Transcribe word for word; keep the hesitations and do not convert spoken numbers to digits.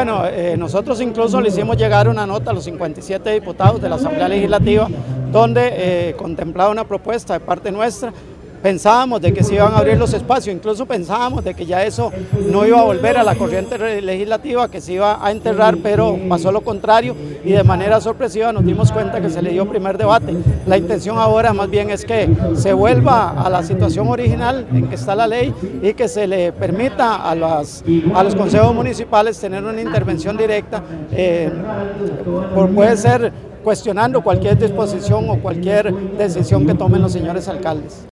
Bueno, eh, nosotros incluso le hicimos llegar una nota a los cincuenta y siete diputados de la Asamblea Legislativa donde eh, contemplaba una propuesta de parte nuestra. Pensábamos de que se iban a abrir los espacios, incluso pensábamos de que ya eso no iba a volver a la corriente legislativa, que se iba a enterrar, pero pasó lo contrario y de manera sorpresiva nos dimos cuenta que se le dio primer debate. La intención ahora más bien es que se vuelva a la situación original en que está la ley y que se le permita a, las, a los consejos municipales tener una intervención directa, eh, por, puede ser cuestionando cualquier disposición o cualquier decisión que tomen los señores alcaldes.